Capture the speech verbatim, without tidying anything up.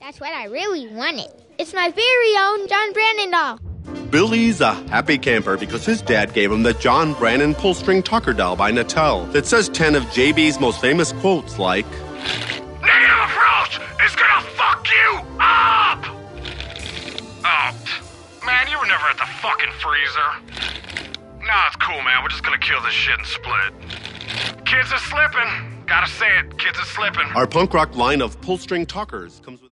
That's what I really wanted. It's my very own John Brandon doll. Billy's a happy camper because his dad gave him the John Brandon Pull-String Tucker doll by Nattel that says ten of J B's most famous quotes like, "Negative approach is gonna fuck you up!" Oh, man, you were never at the fucking freezer. Nah, it's cool, man. We're just gonna kill this shit and split it. Kids are slipping. Gotta say it, kids are slipping. Our punk rock line of Pull-String Tuckers comes with